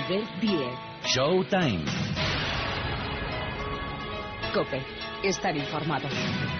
nivel 10. Showtime. COPE. Estar informado.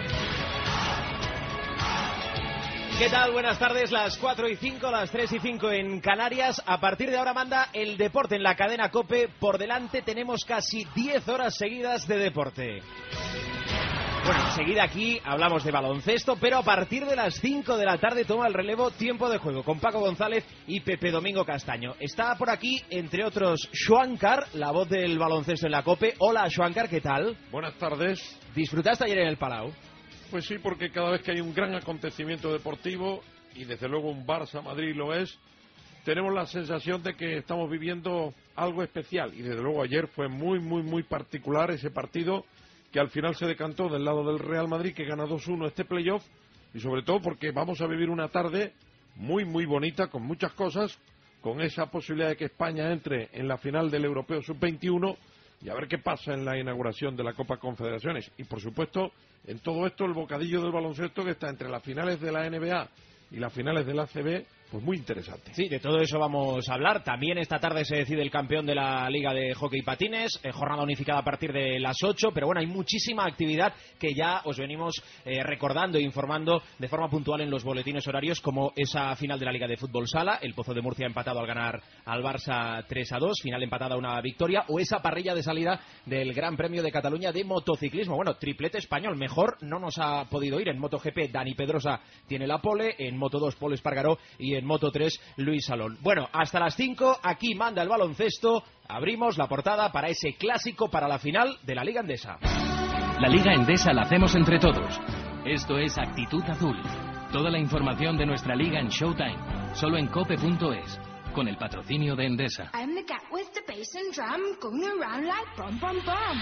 ¿Qué tal? Buenas tardes, las 4:05, las 3:05 en Canarias. A partir de ahora manda el deporte en la cadena COPE. Por delante tenemos casi 10 horas seguidas de deporte. Bueno, enseguida aquí hablamos de baloncesto, pero a partir de las 5 de la tarde toma el relevo Tiempo de Juego con Paco González y Pepe Domingo Castaño. Está por aquí, entre otros, Schwankar, la voz del baloncesto en la COPE. Hola, Schwankar, ¿qué tal? Buenas tardes. ¿Disfrutaste ayer en el Palau? Pues sí, porque cada vez que hay un gran acontecimiento deportivo, y desde luego un Barça-Madrid lo es, tenemos la sensación de que estamos viviendo algo especial. Y desde luego ayer fue muy particular ese partido, que al final se decantó del lado del Real Madrid, que gana 2-1 este playoff, y sobre todo porque vamos a vivir una tarde muy bonita, con muchas cosas, con esa posibilidad de que España entre en la final del Europeo Sub-21, y a ver qué pasa en la inauguración de la Copa Confederaciones. Y por supuesto, en todo esto, el bocadillo del baloncesto que está entre las finales de la NBA y las finales de la ACB, pues muy interesante. Sí, de todo eso vamos a hablar. También esta tarde se decide el campeón de la Liga de Hockey Patines, jornada unificada a partir de las 8, pero bueno, hay muchísima actividad que ya os venimos recordando e informando de forma puntual en los boletines horarios, como esa final de la Liga de Fútbol Sala, el Pozo de Murcia empatado al ganar al Barça 3-2, final empatada a una victoria, o esa parrilla de salida del Gran Premio de Cataluña de motociclismo. Bueno, triplete español, mejor no nos ha podido ir. En MotoGP, Dani Pedrosa tiene la pole, en Moto2, Pol Espargaró, y en Moto3, Luis Salón. Bueno, hasta las 5, aquí manda el baloncesto. Abrimos la portada para ese clásico para la final de la Liga Endesa. La Liga Endesa la hacemos entre todos. Esto es Actitud Azul. Toda la información de nuestra liga en Showtime, solo en cope.es, con el patrocinio de Endesa. I'm the cat with the bass and drum, going around like bum bum bum.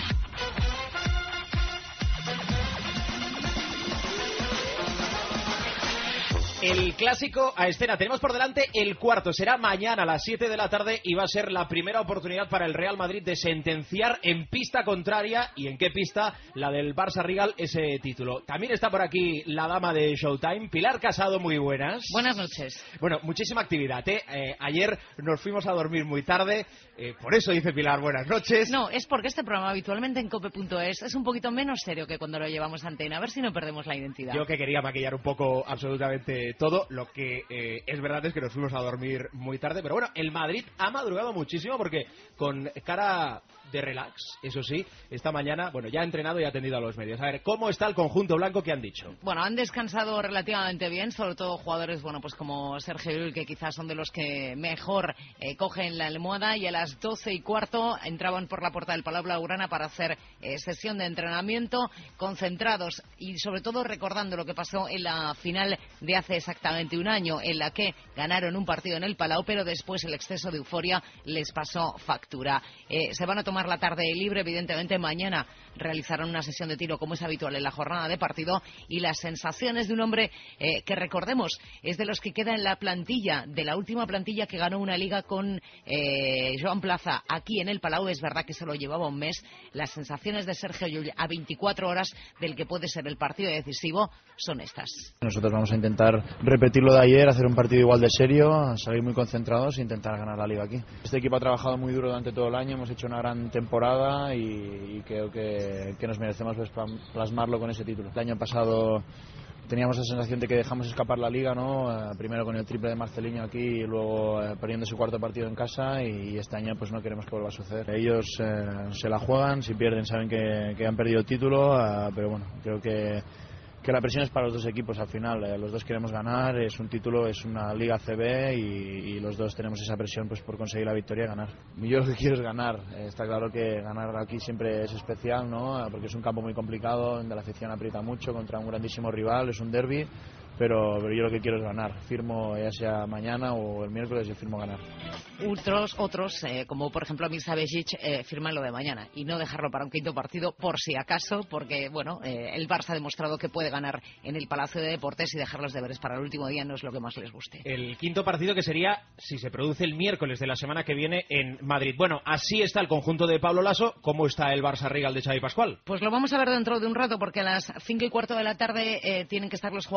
El clásico a escena. Tenemos por delante el cuarto. Será mañana a las 7 de la tarde y va a ser la primera oportunidad para el Real Madrid de sentenciar en pista contraria. ¿Y en qué pista? La del Barça Rigal, ese título. También está por aquí la dama de Showtime, Pilar Casado. Muy buenas. Buenas noches. Bueno, muchísima actividad, ¿eh? Ayer nos fuimos a dormir muy tarde. Por eso dice Pilar, buenas noches. No, es porque este programa habitualmente en cope.es es un poquito menos serio que cuando lo llevamos a antena. A ver si no perdemos la identidad. Yo que quería maquillar un poco absolutamente todo. Lo que es verdad es que nos fuimos a dormir muy tarde, pero bueno, el Madrid ha madrugado muchísimo porque con cara de relax, eso sí, esta mañana, bueno, ya ha entrenado y ha atendido a los medios. A ver, ¿cómo está el conjunto blanco? ¿Qué han dicho? Bueno, han descansado relativamente bien, sobre todo jugadores, bueno, pues como Sergio Llull, que quizás son de los que mejor cogen la almohada, y a las 12:15 entraban por la puerta del Palau Blaugrana para hacer sesión de entrenamiento, concentrados y sobre todo recordando lo que pasó en la final de hace exactamente un año, en la que ganaron un partido en el Palau, pero después el exceso de euforia les pasó factura. Se van a tomar la tarde libre, evidentemente mañana realizarán una sesión de tiro como es habitual en la jornada de partido, y las sensaciones de un hombre que, recordemos, es de los que queda en la plantilla, de la última plantilla que ganó una liga con Joan Plaza aquí en el Palau. Es verdad que se lo llevaba un mes. Las sensaciones de Sergio Llull a 24 horas del que puede ser el partido decisivo son estas. Nosotros vamos a intentar repetirlo de ayer, hacer un partido igual de serio, salir muy concentrados e intentar ganar la liga aquí. Este equipo ha trabajado muy duro durante todo el año, hemos hecho una gran temporada y creo que nos merecemos plasmarlo con ese título. El año pasado teníamos la sensación de que dejamos escapar la liga, ¿no? Primero con el triple de Marcelinho aquí y luego perdiendo su cuarto partido en casa, y este año pues no queremos que vuelva a suceder. Ellos se la juegan, si pierden saben que han perdido el título, pero bueno, creo que la presión es para los dos equipos al final. Los dos queremos ganar, es un título, es una Liga CB y los dos tenemos esa presión pues por conseguir la victoria y ganar. Yo lo que quiero es ganar. Está claro que ganar aquí siempre es especial, ¿no? Porque es un campo muy complicado, donde la afición aprieta mucho contra un grandísimo rival, es un derbi. Pero yo lo que quiero es ganar. Firmo, ya sea mañana o el miércoles, yo firmo ganar. Otros como por ejemplo Mirza Bejic, firman lo de mañana y no dejarlo para un quinto partido por si acaso, porque bueno, el Barça ha demostrado que puede ganar en el Palacio de Deportes, y dejar los deberes para el último día no es lo que más les guste. El quinto partido, que sería, si se produce, el miércoles de la semana que viene en Madrid. Bueno, así está el conjunto de Pablo Laso. ¿Cómo está el Barça Rigal de Xavi Pascual? Pues lo vamos a ver dentro de un rato, porque a las 5:15 de la tarde tienen que estar los jugadores en el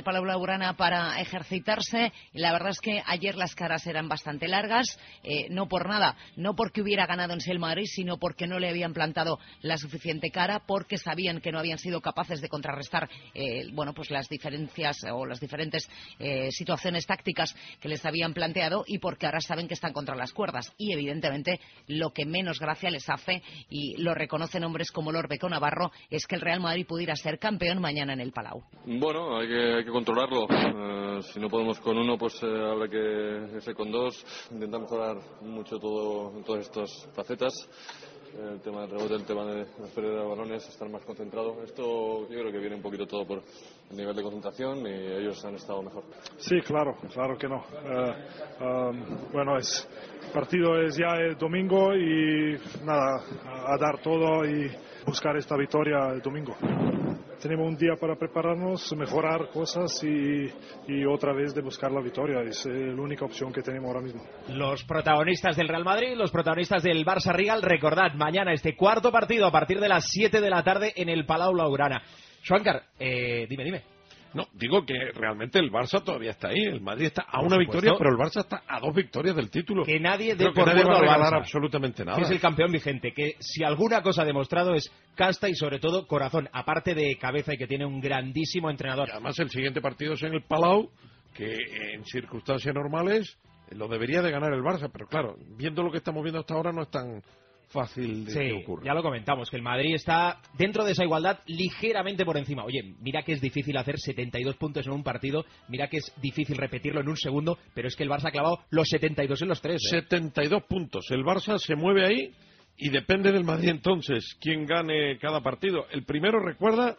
Palau Blaugrana para ejercitarse. Y la verdad es que ayer las caras eran bastante largas, no por nada, no porque hubiera ganado en sí el Madrid, sino porque no le habían plantado la suficiente cara, porque sabían que no habían sido capaces de contrarrestar pues las diferencias o las diferentes situaciones tácticas que les habían planteado, y porque ahora saben que están contra las cuerdas. Y evidentemente lo que menos gracia les hace, y lo reconocen hombres como Lorbeco Navarro, es que el Real Madrid pudiera ser campeón mañana en el Palau. Bueno, hay que controlarlo. Si no podemos con uno, pues habrá que irse con dos. Intentar mejorar mucho en todas estas facetas. El tema del rebote, el tema de la pérdida de balones, estar más concentrado. Esto yo creo que viene un poquito todo por el nivel de concentración, y ellos han estado mejor. Sí, claro que no. Bueno, el partido es ya el domingo y nada, a dar todo y buscar esta victoria el domingo. Tenemos un día para prepararnos, mejorar cosas y otra vez de buscar la victoria. Es la única opción que tenemos ahora mismo. Los protagonistas del Real Madrid, los protagonistas del Barça Rigal, recordad, mañana este cuarto partido a partir de las 7 de la tarde en el Palau Blaugrana. Schwankar, dime. No, digo que realmente el Barça todavía está ahí. El Madrid está a una victoria, pero el Barça está a 2 victorias del título. Que nadie dé por muerto al regalar Barça. Absolutamente nada. Que es el campeón vigente, que si alguna cosa ha demostrado es casta y sobre todo corazón, aparte de cabeza, y que tiene un grandísimo entrenador. Y además el siguiente partido es en el Palau, que en circunstancias normales lo debería de ganar el Barça, pero claro, viendo lo que estamos viendo hasta ahora no es tan fácil de que ocurra. Ya lo comentamos, que el Madrid está dentro de esa igualdad ligeramente por encima. Oye, mira que es difícil hacer 72 puntos en un partido, mira que es difícil repetirlo en un segundo, pero es que el Barça ha clavado los 72 en los 3. 72 puntos. El Barça se mueve ahí y depende del Madrid entonces quién gane cada partido. El primero, recuerda,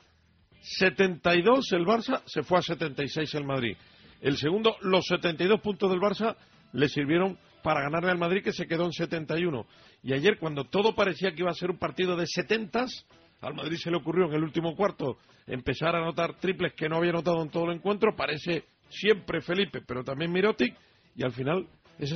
72 el Barça, se fue a 76 el Madrid. El segundo, los 72 puntos del Barça le sirvieron para ganarle al Madrid, que se quedó en 71. Y ayer, cuando todo parecía que iba a ser un partido de 70s, al Madrid se le ocurrió en el último cuarto empezar a anotar triples que no había anotado en todo el encuentro. Parece siempre Felipe, pero también Mirotic, y al final ese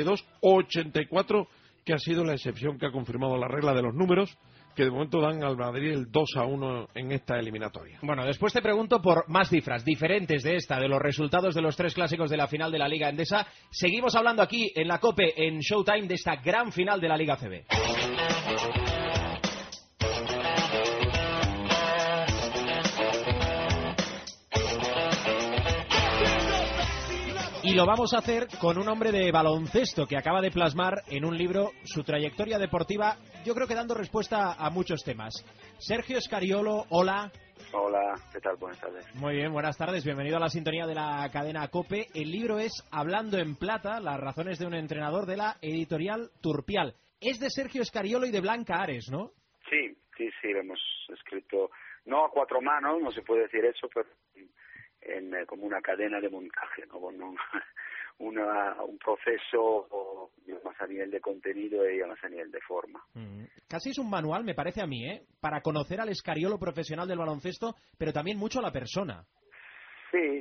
72-84 que ha sido la excepción que ha confirmado la regla de los números, que de momento dan al Madrid el 2-1 en esta eliminatoria. Bueno, después te pregunto por más cifras diferentes de esta, de los resultados de los 3 clásicos de la final de la Liga Endesa. Seguimos hablando aquí en la COPE, en Showtime, de esta gran final de la Liga CB. Y lo vamos a hacer con un hombre de baloncesto que acaba de plasmar en un libro su trayectoria deportiva, yo creo que dando respuesta a muchos temas. Sergio Scariolo, hola. Hola, ¿qué tal? Buenas tardes. Muy bien, buenas tardes, bienvenido a la sintonía de la cadena COPE. El libro es Hablando en Plata, las razones de un entrenador, de la editorial Turpial. Es de Sergio Scariolo y de Blanca Ares, ¿no? Sí, lo hemos escrito, no a 4 manos, no se puede decir eso, pero como una cadena de montaje, ¿no? Con un proceso más a nivel de contenido y más a nivel de forma. Casi es un manual, me parece a mí, para conocer al Scariolo profesional del baloncesto, pero también mucho a la persona. Sí,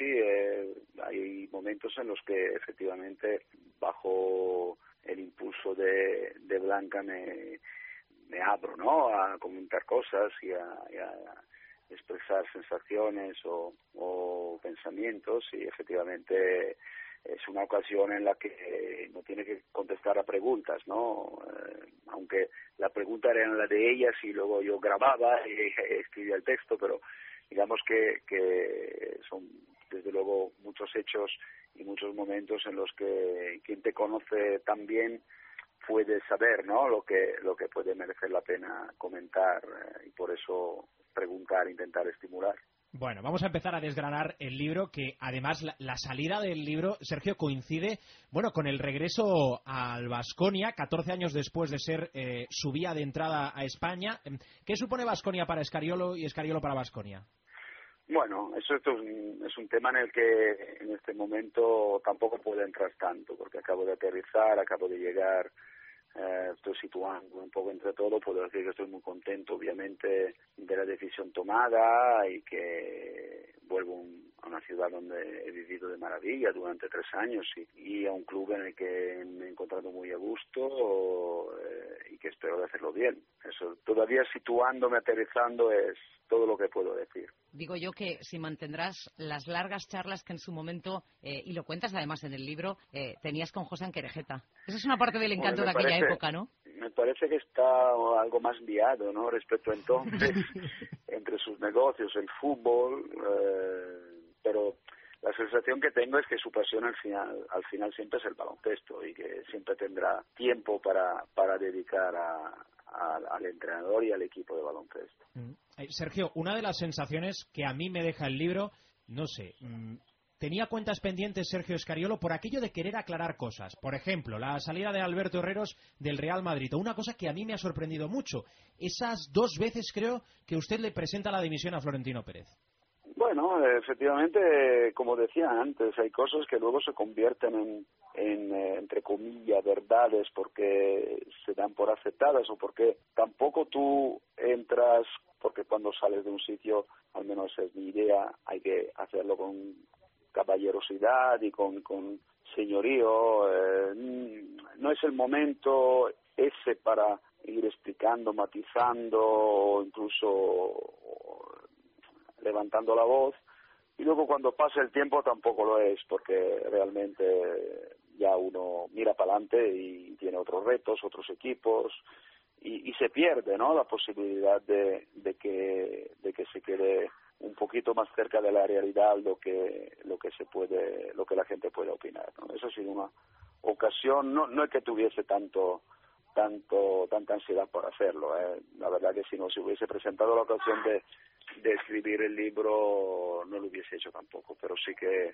hay momentos en los que efectivamente bajo el impulso de Blanca me abro, ¿no? A comentar cosas y a expresar sensaciones o pensamientos, y efectivamente es una ocasión en la que no tiene que contestar a preguntas, ¿no? Aunque la pregunta era la de ellas y luego yo grababa y escribía el texto, pero digamos que son desde luego muchos hechos y muchos momentos en los que quien te conoce tan bien puede saber, ¿no? Lo que puede merecer la pena comentar, y por eso preguntar, intentar estimular. Bueno, vamos a empezar a desgranar el libro, que además la salida del libro, Sergio, coincide con el regreso al Baskonia, 14 años después de ser su vía de entrada a España. ¿Qué supone Baskonia para Scariolo y Scariolo para Baskonia? Bueno, eso es un tema en el que en este momento tampoco puedo entrar tanto, porque acabo de aterrizar, acabo de llegar. Estoy situando un poco entre todo. Puedo decir que estoy muy contento, obviamente, de la decisión tomada y que vuelvo una ciudad donde he vivido de maravilla durante 3 años y a un club en el que me he encontrado muy a gusto y que espero de hacerlo bien. Eso, todavía situándome, aterrizando, es todo lo que puedo decir. Digo yo que si mantendrás las largas charlas que en su momento, y lo cuentas además en el libro, tenías con José Querejeta. Esa es una parte del encanto de aquella época, ¿no? Me parece que está algo más liado, ¿no?, respecto a entonces, entre sus negocios, el fútbol, pero la sensación que tengo es que su pasión al final siempre es el baloncesto y que siempre tendrá tiempo para dedicar al entrenador y al equipo de baloncesto. Sergio, una de las sensaciones que a mí me deja el libro, no sé, tenía cuentas pendientes Sergio Scariolo por aquello de querer aclarar cosas. Por ejemplo, la salida de Alberto Herreros del Real Madrid, o una cosa que a mí me ha sorprendido mucho, esas 2 veces creo que usted le presenta la dimisión a Florentino Pérez. Bueno, efectivamente, como decía antes, hay cosas que luego se convierten en entre comillas, verdades porque se dan por aceptadas o porque tampoco tú entras, porque cuando sales de un sitio, al menos es mi idea, hay que hacerlo con caballerosidad y con señorío. No es el momento ese para ir explicando, matizando o incluso levantando la voz, y luego cuando pasa el tiempo tampoco lo es, porque realmente ya uno mira para adelante y tiene otros retos, otros equipos, y se pierde, ¿no?, la posibilidad de que se quede un poquito más cerca de la realidad lo que la gente puede opinar, ¿no? Eso ha sido una ocasión, no es que tuviese tanta ansiedad por hacerlo, la verdad que si no se hubiese presentado la ocasión de escribir el libro no lo hubiese hecho tampoco, pero sí que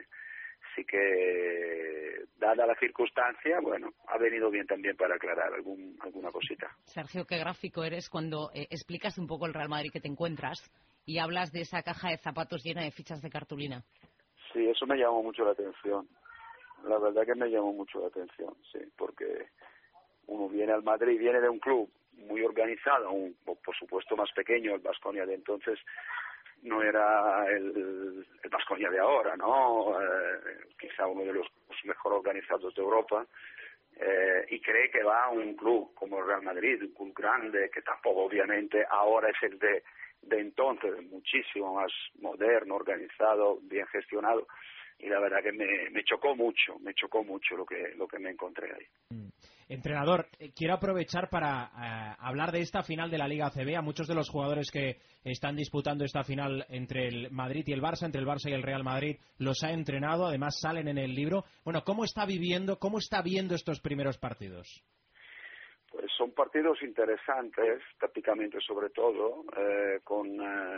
dada la circunstancia, bueno, ha venido bien también para aclarar alguna cosita. Sergio, qué gráfico eres cuando explicas un poco el Real Madrid que te encuentras y hablas de esa caja de zapatos llena de fichas de cartulina. Sí, eso me llamó mucho la atención. La verdad que me llamó mucho la atención, sí, porque uno viene al Madrid, viene de un club muy organizado, por supuesto más pequeño, el Baskonia de entonces no era el Baskonia de ahora, ¿no? Quizá uno de los mejor organizados de Europa, y cree que va a un club como el Real Madrid, un club grande, que tampoco obviamente ahora es el de entonces, muchísimo más moderno, organizado, bien gestionado, y la verdad que me chocó mucho lo que me encontré ahí. Entrenador, quiero aprovechar para hablar de esta final de la Liga ACB. A muchos de los jugadores que están disputando esta final entre el Madrid y el Barça, entre el Barça y el Real Madrid, los ha entrenado, además salen en el libro. Bueno, ¿cómo está viendo estos primeros partidos? Pues son partidos interesantes, tácticamente sobre todo, con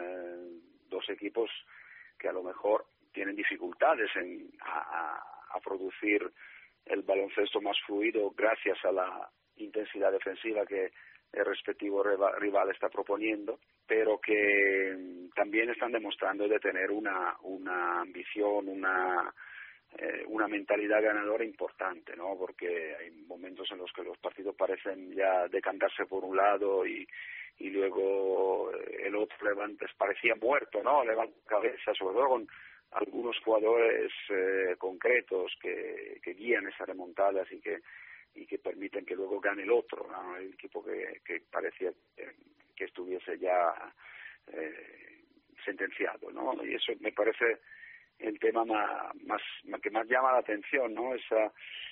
2 equipos que a lo mejor tienen dificultades a producir el baloncesto más fluido gracias a la intensidad defensiva que el respectivo rival está proponiendo, pero que también están demostrando de tener una ambición, una mentalidad ganadora importante, ¿no? Porque hay momentos en los que los partidos parecen ya decantarse por un lado y luego el otro parecía muerto, ¿no? Levanta cabeza, sobre todo con algunos jugadores concretos que guían esas remontadas y que permiten que luego gane el otro, ¿no? El equipo que parecía que estuviese ya sentenciado, ¿no? Y eso me parece el tema que más llama la atención, ¿no? Esa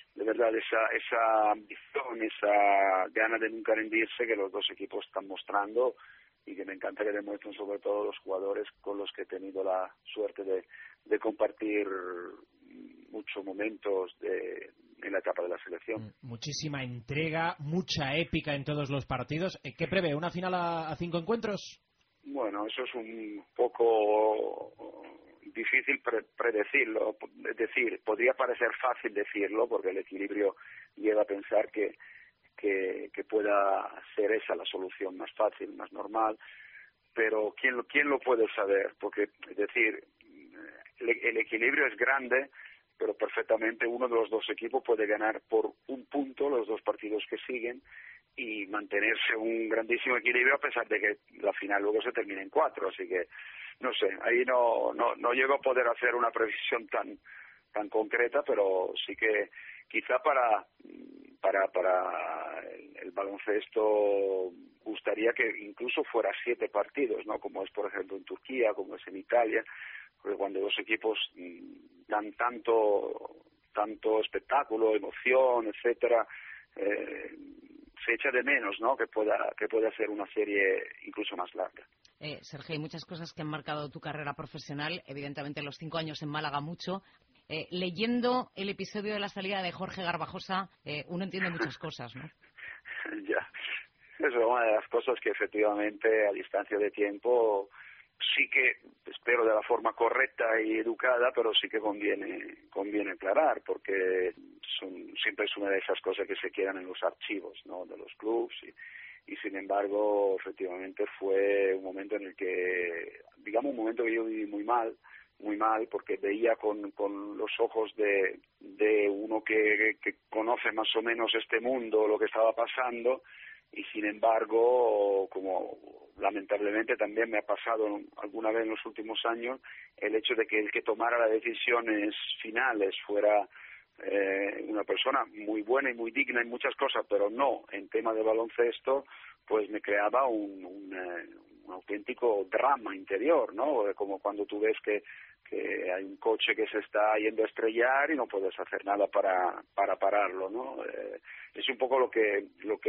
ambición, esa gana de nunca rendirse que los 2 equipos están mostrando y que me encanta que demuestren sobre todo los jugadores con los que he tenido la suerte de compartir muchos momentos en la etapa de la selección. Muchísima entrega, mucha épica en todos los partidos. ¿Qué prevé? ¿Una final a 5 encuentros? Bueno, eso es un poco difícil predecirlo. Es decir, podría parecer fácil decirlo porque el equilibrio lleva a pensar que pueda ser esa la solución más fácil, más normal, pero ¿quién lo puede saber? Porque, es decir, el equilibrio es grande, pero perfectamente uno de los 2 equipos puede ganar por un punto los 2 partidos que siguen y mantenerse un grandísimo equilibrio a pesar de que la final luego se termine en 4. Así que no sé, ahí no llego a poder hacer una previsión tan concreta, pero sí que quizá para el baloncesto gustaría que incluso fuera 7 partidos, ¿no? Como es por ejemplo en Turquía, como es en Italia, porque cuando dos equipos dan tanto espectáculo, emoción, etcétera, se echa de menos, ¿no? Que pueda ser una serie incluso más larga. Sergio, hay muchas cosas que han marcado tu carrera profesional, evidentemente los 5 años en Málaga mucho. Leyendo el episodio de la salida de Jorge Garbajosa, uno entiende muchas cosas, ¿no? Ya, eso es una de las cosas que efectivamente a distancia de tiempo sí que, espero de la forma correcta y educada, pero sí que conviene aclarar, porque siempre es una de esas cosas que se quedan en los archivos, ¿no?, de los clubes, y sin embargo efectivamente fue un momento en el que, digamos, un momento que yo viví muy mal, porque veía con los ojos de uno que conoce más o menos este mundo, lo que estaba pasando, y sin embargo, como lamentablemente también me ha pasado alguna vez en los últimos años, el hecho de que el que tomara las decisiones finales fuera una persona muy buena y muy digna en muchas cosas, pero no en tema de baloncesto, pues me creaba un auténtico drama interior, ¿no? Como cuando tú ves que hay un coche que se está yendo a estrellar y no puedes hacer nada para pararlo, ¿no? Es un poco lo que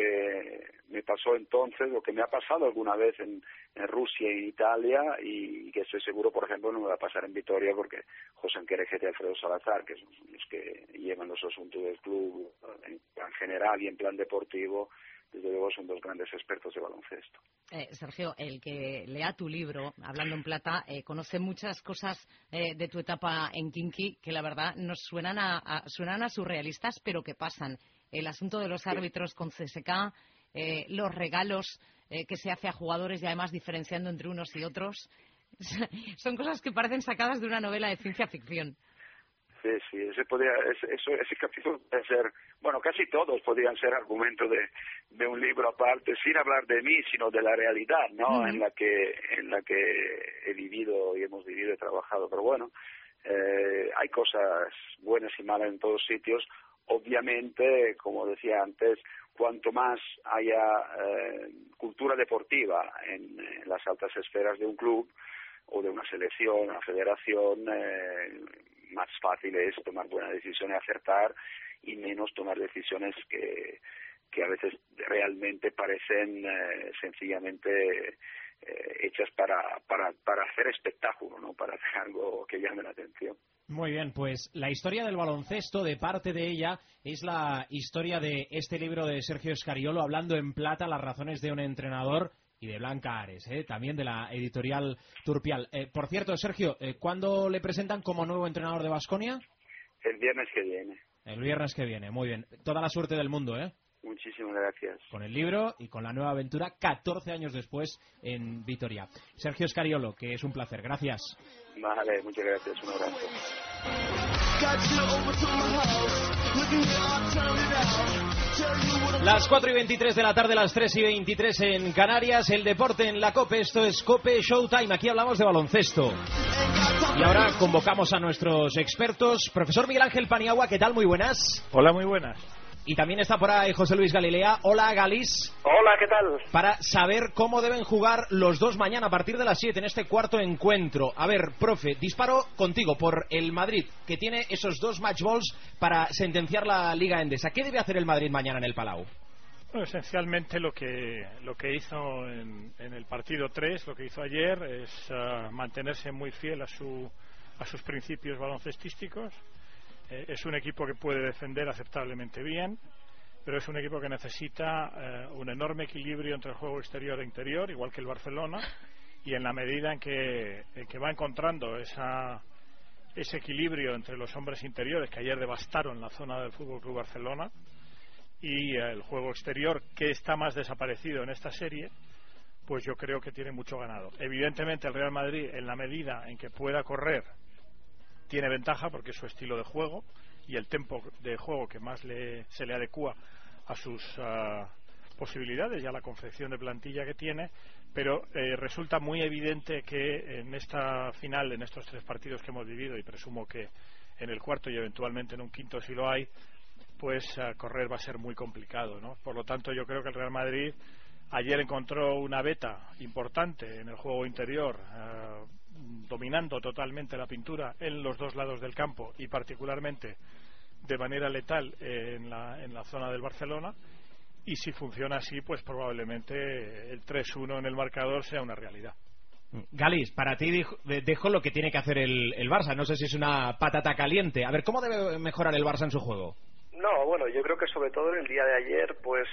me pasó entonces, lo que me ha pasado alguna vez en Rusia y en Italia, y que estoy seguro, por ejemplo, no me va a pasar en Vitoria, porque José Enquerejete y Alfredo Salazar, que son los que llevan los asuntos del club en plan general y en plan deportivo, desde luego son 2 grandes expertos de baloncesto. Sergio, el que lea tu libro, Hablando en Plata, conoce muchas cosas de tu etapa en Kinky que la verdad nos suenan a surrealistas, pero que pasan. El asunto de los árbitros con CSK, los regalos que se hace a jugadores y además diferenciando entre unos y otros. Son cosas que parecen sacadas de una novela de ciencia ficción. Sí, ese capítulo puede ser, bueno, casi todos podrían ser argumentos de un libro aparte, sin hablar de mí, sino de la realidad, ¿no? Uh-huh. en la que he vivido y hemos vivido y trabajado. Pero bueno, hay cosas buenas y malas en todos sitios. Obviamente, como decía antes, cuanto más haya cultura deportiva en las altas esferas de un club o de una selección, una federación, más fácil es tomar buenas decisiones, acertar, y menos tomar decisiones que a veces realmente parecen sencillamente hechas para hacer espectáculo, ¿no? Para hacer algo que llame la atención. Muy bien, pues la historia del baloncesto, de parte de ella, es la historia de este libro de Sergio Scariolo, Hablando en Plata, las razones de un entrenador, y de Blanca Ares, también de la editorial Turpial. Por cierto, Sergio, ¿cuándo le presentan como nuevo entrenador de Baskonia? El viernes que viene. El viernes que viene, muy bien. Toda la suerte del mundo, ¿eh? Muchísimas gracias. Con el libro y con la nueva aventura 14 años después en Vitoria. Sergio Scariolo, que es un placer. Gracias. Vale, muchas gracias. Un abrazo. Las 4:23 de la tarde, las 3:23 en Canarias. El deporte en la COPE. Esto es COPE Showtime. Aquí hablamos de baloncesto. Y ahora convocamos a nuestros expertos. Profesor Miguel Ángel Paniagua, ¿qué tal? Muy buenas. Hola, muy buenas. Y también está por ahí José Luis Galilea. Hola, Galis. Hola, ¿qué tal? Para saber cómo deben jugar los dos mañana a partir de las 7 en este cuarto encuentro. A ver, profe, disparo contigo por el Madrid, que tiene esos 2 match balls para sentenciar la Liga Endesa. ¿Qué debe hacer el Madrid mañana en el Palau? Bueno, esencialmente lo que hizo en el partido 3, lo que hizo ayer, es mantenerse muy fiel a sus principios baloncestísticos. Es un equipo que puede defender aceptablemente bien, pero es un equipo que necesita un enorme equilibrio entre el juego exterior e interior, igual que el Barcelona, y en la medida en que va encontrando ese equilibrio entre los hombres interiores que ayer devastaron la zona del Fútbol Club Barcelona y el juego exterior, que está más desaparecido en esta serie, pues yo creo que tiene mucho ganado. Evidentemente el Real Madrid, en la medida en que pueda correr, tiene ventaja porque es su estilo de juego y el tempo de juego que más se le adecua a posibilidades y a la confección de plantilla que tiene, pero resulta muy evidente que en esta final, en estos 3 partidos que hemos vivido, y presumo que en el cuarto y eventualmente en un quinto si lo hay, pues correr va a ser muy complicado, ¿no? Por lo tanto, yo creo que el Real Madrid ayer encontró una beta importante en el juego interior, dominando totalmente la pintura en los 2 lados del campo y particularmente de manera letal en la zona del Barcelona, y si funciona así, pues probablemente el 3-1 en el marcador sea una realidad. Galis, para ti dejo lo que tiene que hacer el Barça. No sé si es una patata caliente. A ver, ¿cómo debe mejorar el Barça en su juego? No, bueno, yo creo que sobre todo en el día de ayer, pues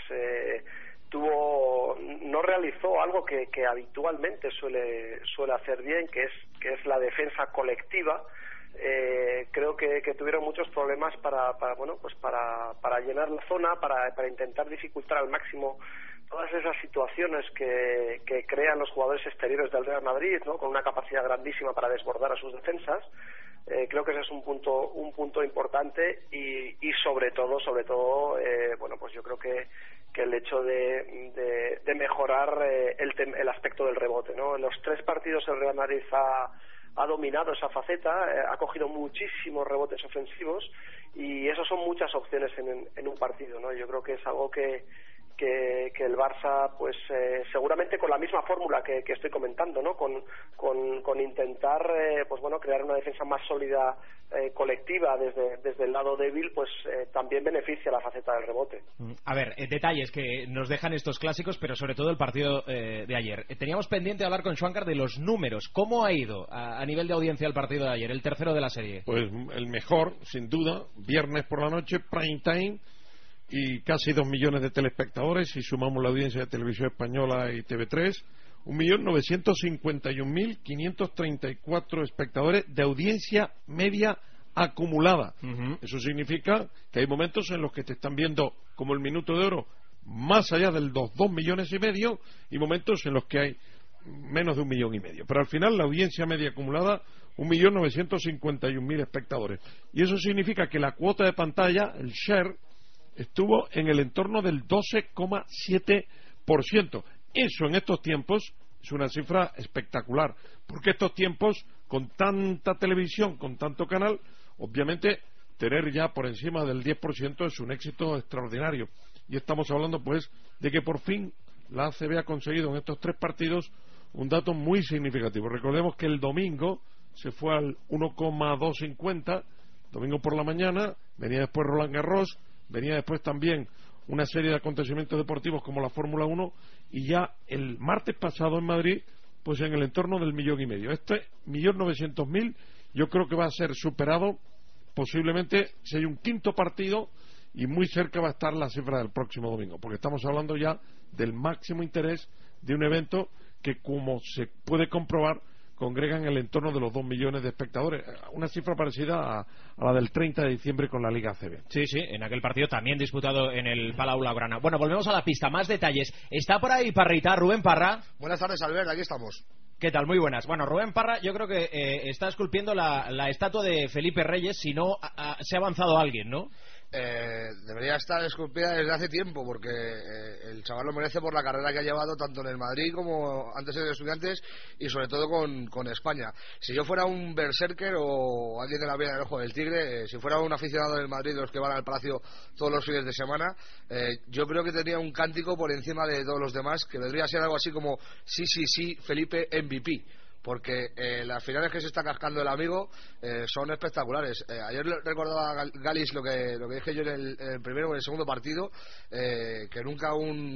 no realizó algo que habitualmente suele hacer bien, que es la defensa colectiva. Creo que tuvieron muchos problemas para llenar la zona, para intentar dificultar al máximo todas esas situaciones que crean los jugadores exteriores del Real Madrid, ¿no? Con una capacidad grandísima para desbordar a sus defensas. Creo que ese es un punto importante y sobre todo pues yo creo que el hecho de mejorar el aspecto del rebote, ¿no? En los 3 partidos el Real Madrid ha dominado esa faceta, ha cogido muchísimos rebotes ofensivos y eso son muchas opciones en un partido, ¿no? Yo creo que es algo que el Barça, pues seguramente con la misma fórmula que estoy comentando, ¿no? Con intentar crear una defensa más sólida colectiva desde el lado débil, pues también beneficia la faceta del rebote. A ver, detalles que nos dejan estos clásicos, pero sobre todo el partido de ayer. Teníamos pendiente hablar con Schwankar de los números. ¿Cómo ha ido a nivel de audiencia el partido de ayer, el tercero de la serie? Pues el mejor, sin duda, viernes por la noche, prime time, y casi 2 millones de telespectadores, si sumamos la audiencia de Televisión Española y TV3, 1.951.534 espectadores de audiencia media acumulada. Eso significa que hay momentos en los que te están viendo como el minuto de oro más allá de los 2,5 millones y momentos en los que hay menos de 1,5 millones. Pero al final la audiencia media acumulada, 1.951.000 espectadores. Y eso significa que la cuota de pantalla, el share, estuvo en el entorno del 12,7%. Eso en estos tiempos es una cifra espectacular, porque estos tiempos, con tanta televisión, con tanto canal, obviamente tener ya por encima del 10% es un éxito extraordinario. Y estamos hablando pues de que por fin la ACB ha conseguido en estos 3 partidos un dato muy significativo. Recordemos que el domingo se fue al 1,250, domingo por la mañana, venía después Roland Garros, venía después también una serie de acontecimientos deportivos como la Fórmula 1, y ya el martes pasado en Madrid, pues en el entorno del 1,5 millones. Este 1.900.000 yo creo que va a ser superado posiblemente si hay un quinto partido, y muy cerca va a estar la cifra del próximo domingo, porque estamos hablando ya del máximo interés de un evento que, como se puede comprobar, congregan en el entorno de los 2 millones de espectadores, una cifra parecida a la del 30 de diciembre con la Liga ACB. Sí, en aquel partido también disputado en el Palau Blaugrana. Bueno, volvemos a la pista, más detalles. ¿Está por ahí Parrita, Rubén Parra? Buenas tardes, Albert, aquí estamos. ¿Qué tal? Muy buenas. Bueno, Rubén Parra, yo creo que está esculpiendo la estatua de Felipe Reyes, si no se ha avanzado alguien, ¿no? Debería estar esculpida desde hace tiempo, porque el chaval lo merece por la carrera que ha llevado tanto en el Madrid como antes en Estudiantes, y sobre todo con España. Si yo fuera un berserker o alguien de la Vía del Ojo del Tigre, si fuera un aficionado del Madrid de los que van al Palacio todos los fines de semana, yo creo que tendría un cántico por encima de todos los demás, que vendría a ser algo así como sí, Felipe MVP, porque las finales que se está cascando el amigo son espectaculares. Ayer recordaba a Galis lo que dije yo en el primero o en el segundo partido, que nunca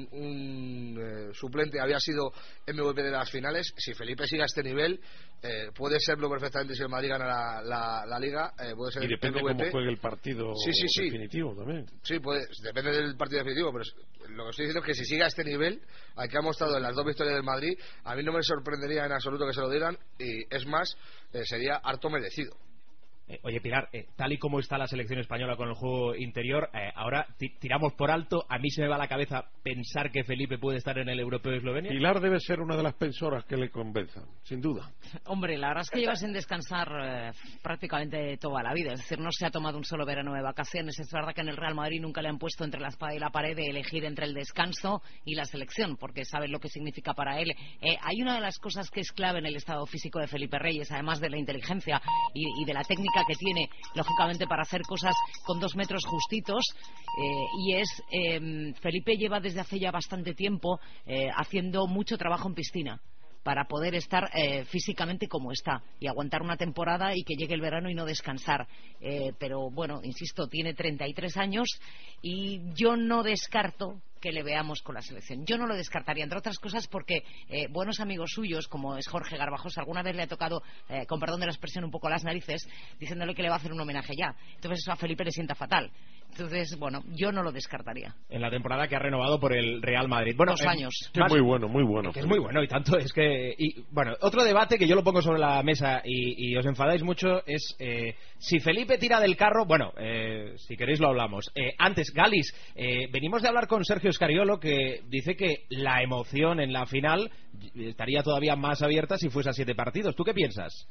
un suplente había sido MVP de las finales. Si Felipe sigue a este nivel, puede serlo perfectamente. Si el Madrid gana la Liga, puede ser. Y depende MVP. cómo juegue el partido definitivo también. Sí, depende del partido definitivo, pero lo que estoy diciendo es que si sigue a este nivel al que ha mostrado en las 2 victorias del Madrid, a mí no me sorprendería en absoluto que se lo dieran, y es más, sería harto merecido. Oye, Pilar, tal y como está la selección española con el juego interior, ahora tiramos por alto. A mí se me va a la cabeza pensar que Felipe puede estar en el Europeo de Eslovenia. Pilar debe ser una de las pensoras que le convenzan, sin duda. Hombre, la verdad es que lleva sin descansar prácticamente toda la vida. Es decir, no se ha tomado un solo verano de vacaciones. Es verdad que en el Real Madrid nunca le han puesto entre la espada y la pared de elegir entre el descanso y la selección, porque saben lo que significa para él. Hay una de las cosas que es clave en el estado físico de Felipe Reyes, además de la inteligencia y de la técnica que tiene, lógicamente, para hacer cosas con 2 metros justitos, y es Felipe lleva desde hace ya bastante tiempo haciendo mucho trabajo en piscina para poder estar físicamente como está y aguantar una temporada y que llegue el verano y no descansar. Pero bueno, insisto, tiene 33 años y yo no descarto que le veamos con la selección. Yo no lo descartaría, entre otras cosas porque buenos amigos suyos, como es Jorge Garbajosa, alguna vez le ha tocado, con perdón de la expresión, un poco las narices, diciéndole que le va a hacer un homenaje ya. Entonces eso a Felipe le sienta fatal. Entonces, bueno, yo no lo descartaría. En la temporada que ha renovado por el Real Madrid. Bueno, 2 años. Que es muy bueno, muy bueno. Que es muy bueno, y tanto es que... bueno, otro debate que yo lo pongo sobre la mesa y os enfadáis mucho es si Felipe tira del carro... Bueno, si queréis lo hablamos. Antes, Galis, venimos de hablar con Sergio Scariolo, que dice que la emoción en la final estaría todavía más abierta si fuese a 7 partidos. ¿Tú qué piensas?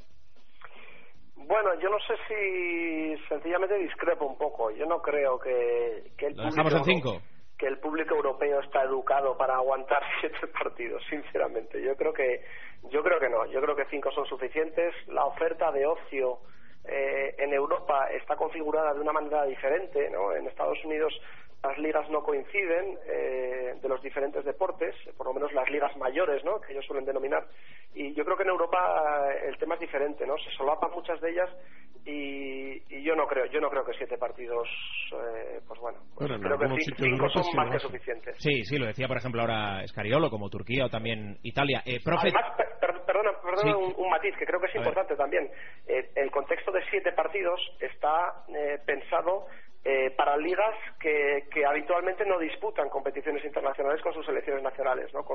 Bueno, yo no sé si sencillamente discrepo un poco. Yo no creo que el ¿Lo dejamos en 5? Que el público europeo está educado para aguantar 7 partidos, sinceramente. Yo creo que no. Yo creo que 5 son suficientes. La oferta de ocio en Europa está configurada de una manera diferente, ¿no? En Estados Unidos las ligas no coinciden de los diferentes deportes, por lo menos las ligas mayores, ¿no?, que ellos suelen denominar, y yo creo que en Europa el tema es diferente, ¿no? Se solapan muchas de ellas y yo no creo que 7 partidos, pues bueno, creo que 5 son más que suficientes. Sí, lo decía por ejemplo ahora Scariolo, como Turquía o también Italia. Profe... Además, perdona, sí, un matiz que creo que es importante también. El contexto de 7 partidos está pensado para ligas que habitualmente no disputan competiciones internacionales con sus selecciones nacionales, ¿no?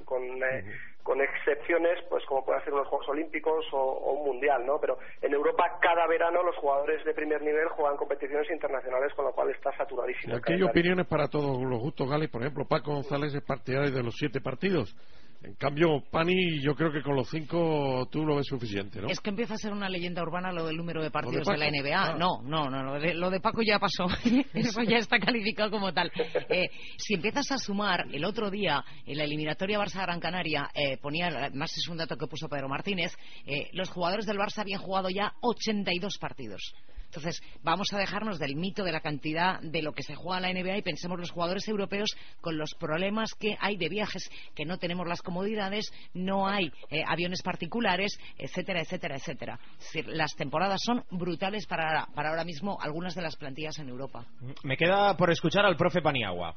Con excepciones, pues como pueden ser unos Juegos Olímpicos o un Mundial, ¿no? Pero en Europa cada verano los jugadores de primer nivel juegan competiciones internacionales, con lo cual está saturadísimo. Y aquí hay opiniones para todos los gustos, Gales. Por ejemplo, Paco González es partidario de los 7 partidos. En cambio, Pani, yo creo que con los 5 tú lo ves suficiente, ¿no? Es que empieza a ser una leyenda urbana lo del número de partidos de la NBA. No, lo de Paco ya pasó. Eso ya está calificado como tal. Si empiezas a sumar, el otro día, en la eliminatoria Barça-Gran Canaria, ponía, más es un dato que puso Pedro Martínez, los jugadores del Barça habían jugado ya 82 partidos. Entonces, vamos a dejarnos del mito de la cantidad de lo que se juega en la NBA y pensemos los jugadores europeos con los problemas que hay de viajes, que no tenemos las comodidades, no hay aviones particulares, etcétera, etcétera, etcétera. Es decir, las temporadas son brutales para ahora mismo algunas de las plantillas en Europa. Me queda por escuchar al profe Paniagua.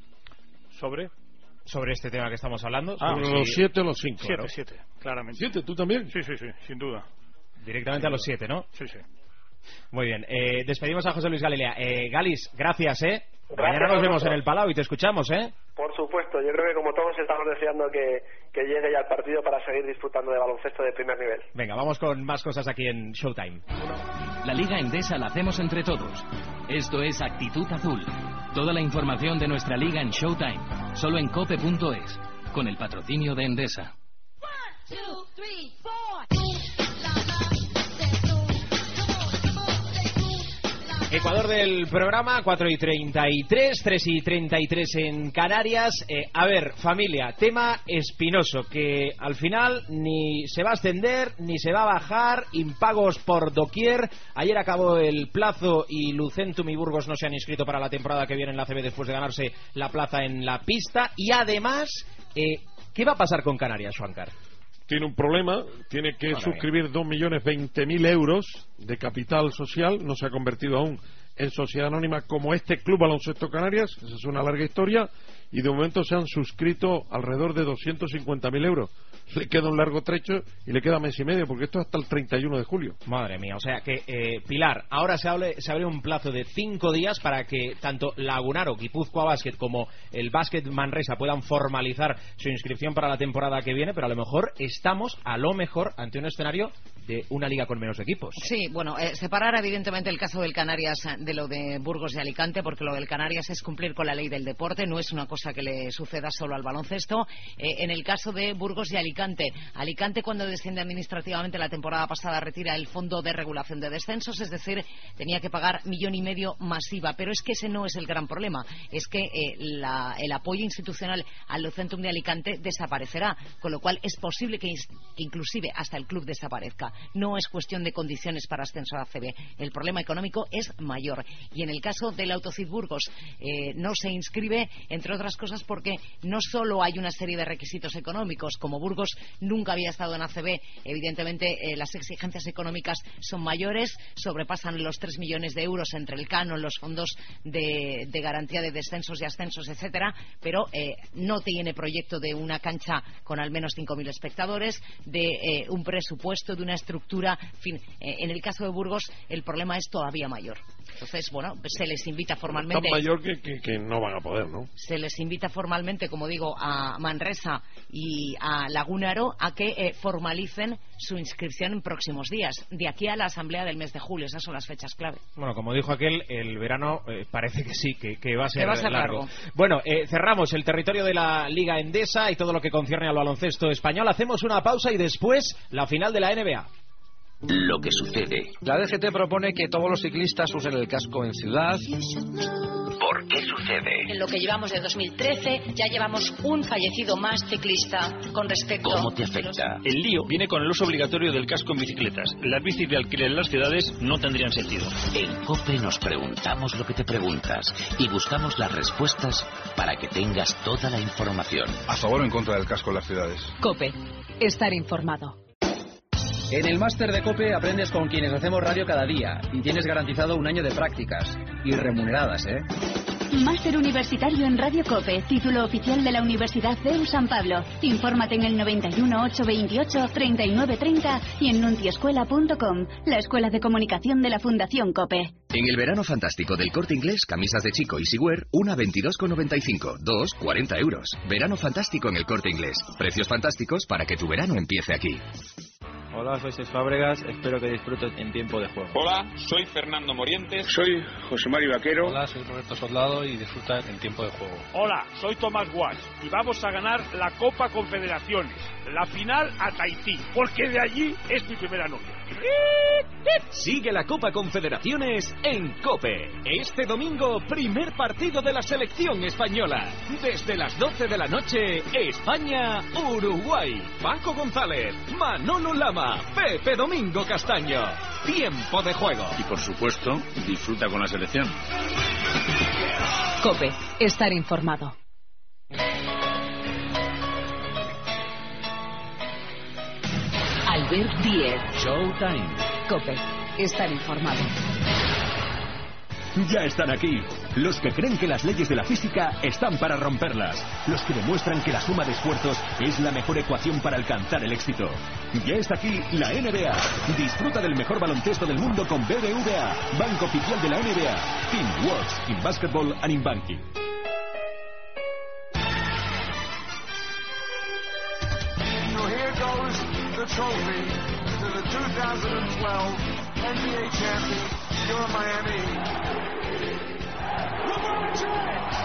¿Sobre este tema que estamos hablando. Los 7 o los 5. 7, claramente. 7, ¿tú también? Sí, sin duda. Directamente a los 7, ¿no? Sí. Muy bien, despedimos a José Luis Galilea. Galis, gracias, Gracias, mañana nos vemos en el Palau y te escuchamos, Por supuesto, yo creo que como todos estamos deseando que llegue ya el partido para seguir disfrutando de baloncesto de primer nivel. Venga, vamos con más cosas aquí en Showtime. La Liga Endesa la hacemos entre todos. Esto es Actitud Azul. Toda la información de nuestra liga en Showtime, solo en cope.es, con el patrocinio de Endesa. 1, 2, 3, 4. Ecuador del programa, 4:33, 3:33 en Canarias. A ver, familia, tema espinoso, que al final ni se va a ascender, ni se va a bajar, impagos por doquier. Ayer acabó el plazo y Lucentum y Burgos no se han inscrito para la temporada que viene en la CB después de ganarse la plaza en la pista. Y además, ¿qué va a pasar con Canarias, Juancar? Tiene un problema, tiene que suscribir 2.020.000 euros de capital social, no se ha convertido aún en Sociedad Anónima como este Club Baloncesto Canarias, esa es una larga historia, y de momento se han suscrito alrededor de 250.000 euros. Le queda un largo trecho y le queda mes y medio, porque esto es hasta el 31 de julio. Madre mía, o sea que, Pilar, ahora se abre un plazo de 5 días para que tanto Lagunaro, Guipúzcoa Basket como el Basket Manresa puedan formalizar su inscripción para la temporada que viene, pero a lo mejor estamos, ante un escenario de una liga con menos equipos. Sí, bueno, separar evidentemente el caso del Canarias de lo de Burgos y Alicante, porque lo del Canarias es cumplir con la ley del deporte, no es una cosa que le suceda solo al baloncesto. En el caso de Burgos y Alicante cuando desciende administrativamente la temporada pasada retira el fondo de regulación de descensos, es decir, tenía que pagar 1,5 millones masiva, pero es que ese no es el gran problema, es que el apoyo institucional al Lucentum de Alicante desaparecerá, con lo cual es posible que inclusive hasta el club desaparezca. No es cuestión de condiciones para ascenso a ACB, el problema económico es mayor. Y en el caso del Autocid Burgos no se inscribe, entre otras cosas porque no solo hay una serie de requisitos económicos, como Burgos nunca había estado en ACB, evidentemente las exigencias económicas son mayores, sobrepasan los 3 millones de euros entre el canon, los fondos de garantía de descensos y ascensos, etcétera, pero no tiene proyecto de una cancha con al menos 5.000 espectadores, de un presupuesto, de una estructura, en fin, en el caso de Burgos el problema es todavía mayor. Entonces, bueno, se les invita formalmente. Tan mayor que no van a poder, ¿no? Se les invita formalmente, como digo, a Manresa y a Lagunaro a que formalicen su inscripción en próximos días, de aquí a la asamblea del mes de julio. Esas son las fechas clave. Bueno, como dijo aquel, el verano parece que sí, que va a ser, largo. Bueno, cerramos el territorio de la Liga Endesa y todo lo que concierne al baloncesto español. Hacemos una pausa y después la final de la NBA. Lo que sucede. La DGT propone que todos los ciclistas usen el casco en ciudad. ¿Por qué sucede? En lo que llevamos de 2013 ya llevamos un fallecido más ciclista con respecto... ¿Cómo te afecta? El lío viene con el uso obligatorio del casco en bicicletas. Las bicis de alquiler en las ciudades no tendrían sentido. En COPE nos preguntamos lo que te preguntas y buscamos las respuestas para que tengas toda la información. ¿A favor o en contra del casco en las ciudades? COPE. Estar informado. En el máster de COPE aprendes con quienes hacemos radio cada día y tienes garantizado 1 año de prácticas. Y remuneradas, ¿eh? Máster universitario en Radio COPE, título oficial de la Universidad CEU San Pablo. Infórmate en el 91 828 3930 y en nuntiescuela.com, la escuela de comunicación de la Fundación COPE. En el verano fantástico del Corte Inglés, camisas de chico y Sigüer, una 22,95, 2, 40 euros. Verano fantástico en el Corte Inglés. Precios fantásticos para que tu verano empiece aquí. Hola, soy Cés Fábregas, espero que disfrutes en tiempo de juego. Hola, soy Fernando Morientes. Soy José Mario Vaquero. Hola, soy Roberto Soldado y disfruta en tiempo de juego. Hola, soy Tomás Guas y vamos a ganar la Copa Confederaciones, la final a Tahití, porque de allí es mi primera novia. Sigue la Copa Confederaciones en COPE. Este domingo, primer partido de la selección española. Desde las 12 de la noche, España-Uruguay. Paco González, Manolo Lama, Pepe Domingo Castaño. Tiempo de juego. Y por supuesto, disfruta con la selección. COPE. Estar informado. Albert Diez. Showtime. COPE. Estar informado. Ya están aquí. Los que creen que las leyes de la física están para romperlas. Los que demuestran que la suma de esfuerzos es la mejor ecuación para alcanzar el éxito. Ya está aquí la NBA. Disfruta del mejor baloncesto del mundo con BBVA, banco oficial de la NBA. Team works in basketball and in banking. So here goes the trophy to the 2012 NBA champion, your Miami. LeBron James.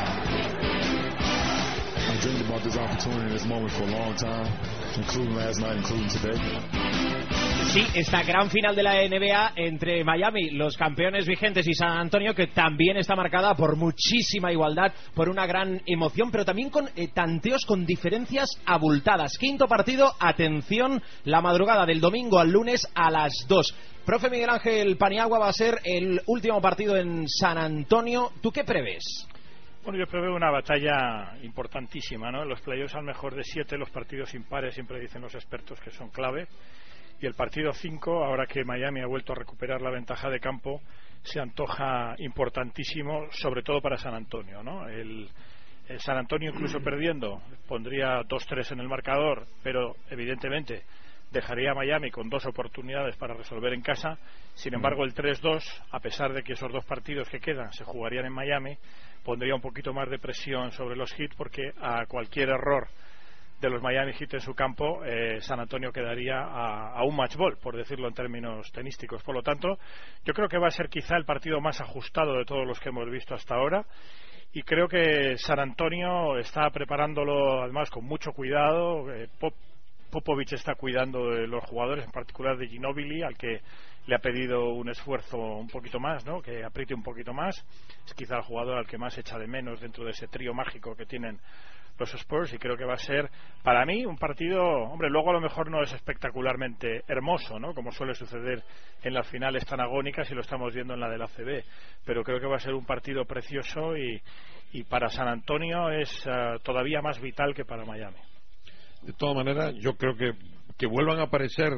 I've dreamed about this opportunity, this moment for a long time, including last night, including today. Sí, esta gran final de la NBA entre Miami, los campeones vigentes, y San Antonio, que también está marcada por muchísima igualdad, por una gran emoción, pero también con tanteos con diferencias abultadas. Quinto partido, atención, la madrugada del domingo al lunes a las 2. Profe Miguel Ángel Paniagua, va a ser el último partido en San Antonio. ¿Tú qué prevés? Bueno, yo preveo una batalla importantísima, ¿no? En los playoffs al mejor de 7, los partidos impares siempre dicen los expertos que son clave. Y el partido 5, ahora que Miami ha vuelto a recuperar la ventaja de campo, se antoja importantísimo, sobre todo para San Antonio, ¿no? El San Antonio, incluso perdiendo, pondría 2-3 en el marcador, pero evidentemente dejaría a Miami con 2 oportunidades para resolver en casa. Sin embargo, el 3-2, a pesar de que esos 2 partidos que quedan se jugarían en Miami, pondría un poquito más de presión sobre los Heat, porque a cualquier error de los Miami Heat en su campo, San Antonio quedaría a un match ball, por decirlo en términos tenísticos. Por lo tanto, yo creo que va a ser quizá el partido más ajustado de todos los que hemos visto hasta ahora, y creo que San Antonio está preparándolo además con mucho cuidado. Popovich está cuidando de los jugadores, en particular de Ginobili, al que le ha pedido un esfuerzo un poquito más, ¿no? Que apriete un poquito más. Es quizá el jugador al que más echa de menos dentro de ese trío mágico que tienen los Spurs, y creo que va a ser, para mí, un partido, hombre, luego a lo mejor no es espectacularmente hermoso, ¿no? Como suele suceder en las finales tan agónicas, y lo estamos viendo en la del ACB, pero creo que va a ser un partido precioso, y para San Antonio es todavía más vital que para Miami. De todas maneras, yo creo que vuelvan a aparecer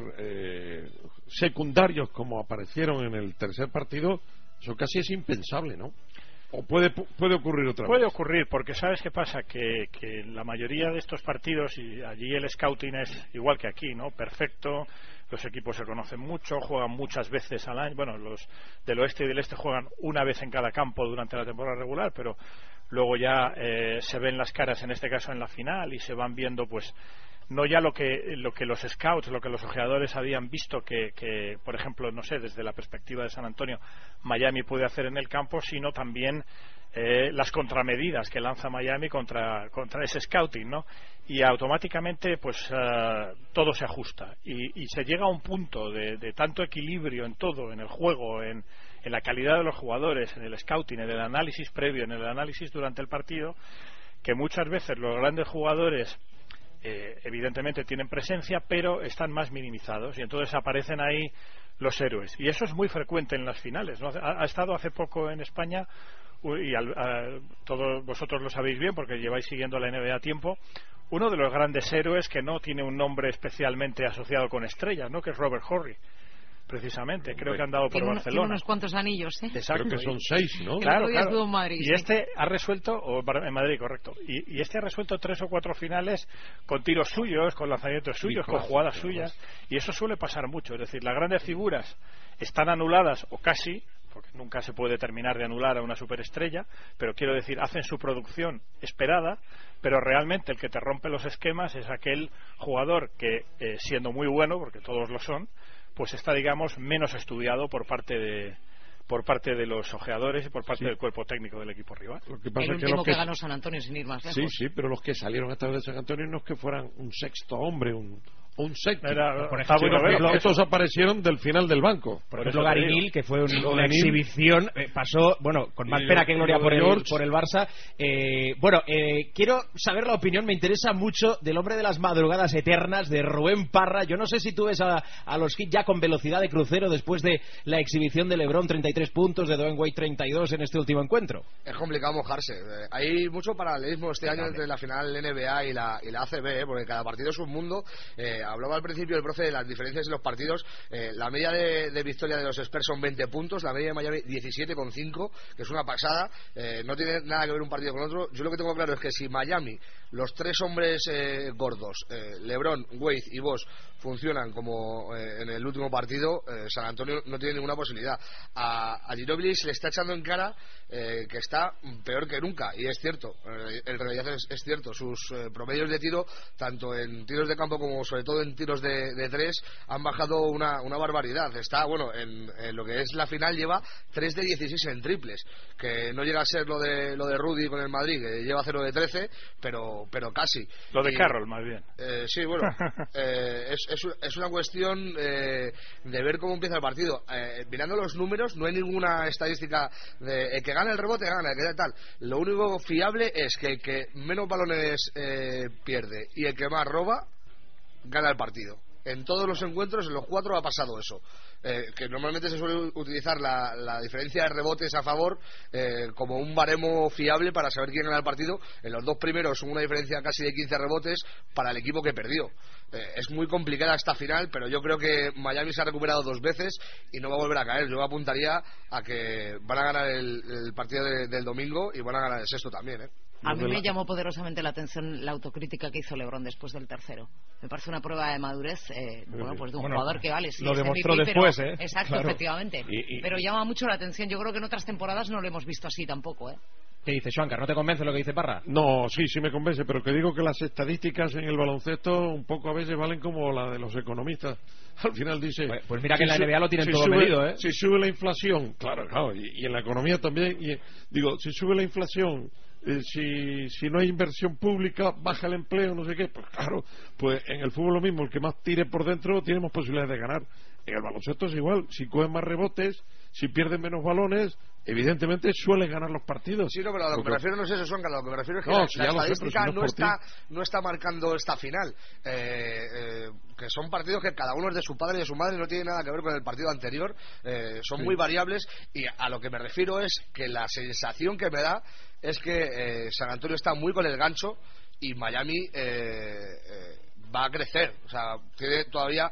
secundarios como aparecieron en el tercer partido, eso casi es impensable, ¿no? ¿O puede ocurrir otra vez? Puede ocurrir, porque ¿sabes qué pasa? Que en la mayoría de estos partidos, y allí el scouting es igual que aquí, ¿no? Perfecto, los equipos se conocen mucho, juegan muchas veces al año. Bueno, los del oeste y del este juegan una vez en cada campo durante la temporada regular, pero luego ya se ven las caras, en este caso en la final, y se van viendo, pues, no ya lo que los scouts, lo que los ojeadores habían visto que, por ejemplo, no sé, desde la perspectiva de San Antonio, Miami puede hacer en el campo, sino también las contramedidas que lanza Miami contra ese scouting, ¿no? Y automáticamente, pues, todo se ajusta, y se llega a un punto de tanto equilibrio en todo, en el juego, en la calidad de los jugadores, en el scouting, en el análisis previo, en el análisis durante el partido, que muchas veces los grandes jugadores evidentemente tienen presencia, pero están más minimizados, y entonces aparecen ahí los héroes, y eso es muy frecuente en las finales, ¿no? Ha estado hace poco en España, y todos vosotros lo sabéis bien porque lleváis siguiendo la NBA a tiempo, uno de los grandes héroes que no tiene un nombre especialmente asociado con estrellas, ¿no? Que es Robert Horry, precisamente. Creo que han dado por Barcelona. Tiene unos cuantos anillos, ¿eh? Exacto. Creo que son 6, ¿no? Claro. En Madrid, y sí. este ha resuelto, en Madrid, correcto. Y este ha resuelto 3 o 4 finales con tiros suyos, con lanzamientos suyos, con jugadas suyas. Y eso suele pasar mucho. Es decir, las grandes figuras están anuladas, o casi, porque nunca se puede terminar de anular a una superestrella, pero quiero decir, hacen su producción esperada, pero realmente el que te rompe los esquemas es aquel jugador que, siendo muy bueno, porque todos lo son, pues está, digamos, menos estudiado por parte de los ojeadores y por parte del cuerpo técnico del equipo rival. Lo que pasa el último que ganó San Antonio, sin ir más lejos. Sí, pero los que salieron esta vez de San Antonio no es que fueran un sexto hombre, un séptimo. Por ejemplo, estos aparecieron del final del banco. Por ejemplo, Gary Neal, que fue una exhibición, pasó, bueno, con más pena que gloria por el Barça. Quiero saber la opinión, me interesa mucho, del hombre de las madrugadas eternas, de Rubén Parra. Yo no sé si tú ves a los Heat ya con velocidad de crucero después de la exhibición de LeBron, 33 puntos, de Dwayne Wade, 32 en este último encuentro. Es complicado mojarse. Hay mucho paralelismo este año entre la final NBA y la ACB, porque cada partido es un mundo. Hablaba al principio el profe de las diferencias en los partidos. La media de victoria de los Spurs son 20 puntos, la media de Miami 17,5, que es una pasada. No tiene nada que ver un partido con otro. Yo lo que tengo claro es que si Miami, los 3 hombres gordos, LeBron, Wade y Bosh, funcionan como en el último partido, San Antonio no tiene ninguna posibilidad. A Ginobili se le está echando en cara que está peor que nunca, y es cierto, en realidad es cierto. Sus promedios de tiro, tanto en tiros de campo como sobre todo en tiros de 3, han bajado una barbaridad. Está, bueno, en lo que es la final lleva 3 de 16 en triples, que no llega a ser lo de Rudy con el Madrid, que lleva 0 de 13, pero casi. Lo de Carroll, más bien. Sí, bueno, es una cuestión de ver cómo empieza el partido. Mirando los números, no hay ninguna estadística de que gana el rebote, gana, que tal. Lo único fiable es que el que menos balones pierde y el que más roba gana el partido. en todos los encuentros, en los 4 ha pasado eso. Que normalmente se suele utilizar la diferencia de rebotes a favor como un baremo fiable para saber quién gana el partido. En los 2 primeros una diferencia casi de 15 rebotes para el equipo que perdió. Es muy complicada esta final, pero yo creo que Miami se ha recuperado 2 veces y no va a volver a caer. Yo apuntaría a que van a ganar el partido del domingo y van a ganar el sexto también, A mí me llamó poderosamente la atención la autocrítica que hizo LeBron después del tercero. Me parece una prueba de madurez, pues de un jugador que vale. Sí, lo demostró MVP, después, pero, exacto, claro. Efectivamente. Pero llama mucho la atención. Yo creo que en otras temporadas no lo hemos visto así tampoco, ¿Qué dice Schwankar? ¿No te convence lo que dice Parra? No, sí me convence, pero que digo que las estadísticas en el baloncesto un poco a veces valen como la de los economistas. Al final dice... Pues mira que en la NBA lo tienen todo medido, ¿eh? Si sube la inflación, claro, y en la economía también, si sube la inflación... si no hay inversión pública, baja el empleo, no sé qué, pues claro, pues en el fútbol lo mismo, el que más tire por dentro tiene más posibilidades de ganar. En el baloncesto es igual, si cogen más rebotes, si pierden menos balones, evidentemente suelen ganar los partidos. Sí, no, pero a lo que me refiero no es eso, Suanca, a lo que me refiero es que la estadística no está marcando esta final, que son partidos que cada uno es de su padre y de su madre, no tiene nada que ver con el partido anterior, son muy variables, y a lo que me refiero es que la sensación que me da es que San Antonio está muy con el gancho y Miami va a crecer, o sea, tiene todavía